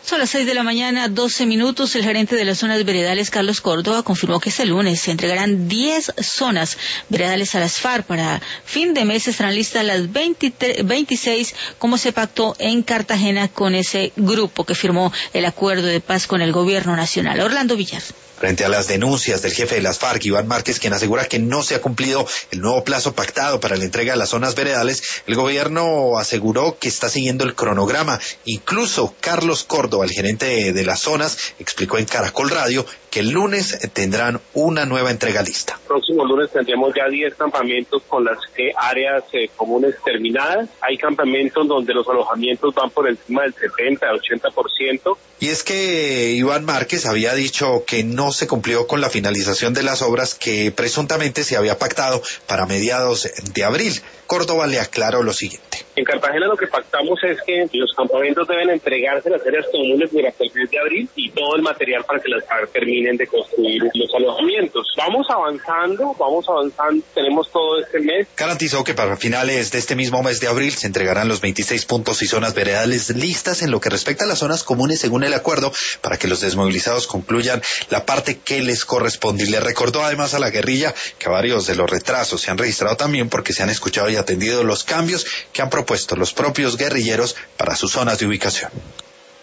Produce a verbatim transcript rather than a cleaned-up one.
Son las seis de la mañana, doce minutos. El gerente de las zonas veredales, Carlos Córdoba, confirmó que este lunes se entregarán diez zonas veredales a las FARC. Para fin de mes estarán listas las veintitrés, veintiséis, como se pactó en Cartagena con ese grupo que firmó el acuerdo de paz con el gobierno nacional. Orlando Villar. Frente a las denuncias del jefe de las FARC, Iván Márquez, quien asegura que no se ha cumplido el nuevo plazo pactado para la entrega de las zonas veredales, el gobierno aseguró que está siguiendo el cronograma. Incluso Carlos Córdoba, el gerente de las zonas, explicó en Caracol Radio que el lunes tendrán una nueva entrega lista. El próximo lunes tendremos ya diez campamentos con las eh, áreas eh, comunes terminadas. Hay campamentos donde los alojamientos van por encima del setenta, ochenta por ciento. Y es que Iván Márquez había dicho que no se cumplió con la finalización de las obras que presuntamente se había pactado para mediados de abril. Córdoba le aclaró lo siguiente. En Cartagena lo que pactamos es que los campamentos deben entregarse a las áreas comunes durante el mes de abril y todo el material para que las FARC terminen de construir los alojamientos. Vamos avanzando, vamos avanzando, tenemos todo este mes. Garantizó que para finales de este mismo mes de abril se entregarán los veintiséis puntos y zonas veredales listas en lo que respecta a las zonas comunes según el acuerdo para que los desmovilizados concluyan la parte que les corresponde. Y le recordó además a la guerrilla que varios de los retrasos se han registrado también porque se han escuchado y atendido los cambios que han propuesto los propios guerrilleros para sus zonas de ubicación.